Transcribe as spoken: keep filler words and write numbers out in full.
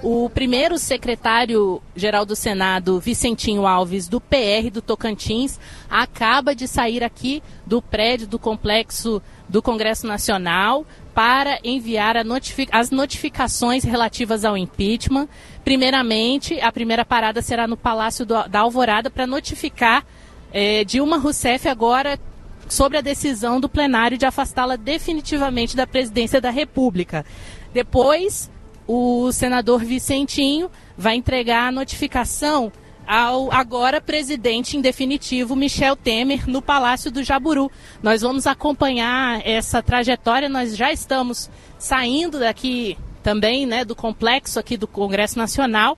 O primeiro secretário-geral do Senado, Vicentinho Alves, do P R do Tocantins, acaba de sair aqui do prédio do complexo do Congresso Nacional para enviar a notific- as notificações relativas ao impeachment. Primeiramente, a primeira parada será no Palácio do, da Alvorada para notificar eh, Dilma Rousseff agora sobre a decisão do plenário de afastá-la definitivamente da presidência da República. Depois, o senador Vicentinho vai entregar a notificação ao agora presidente em definitivo, Michel Temer, no Palácio do Jaburu. Nós vamos acompanhar essa trajetória, nós já estamos saindo daqui também, né, do complexo aqui do Congresso Nacional,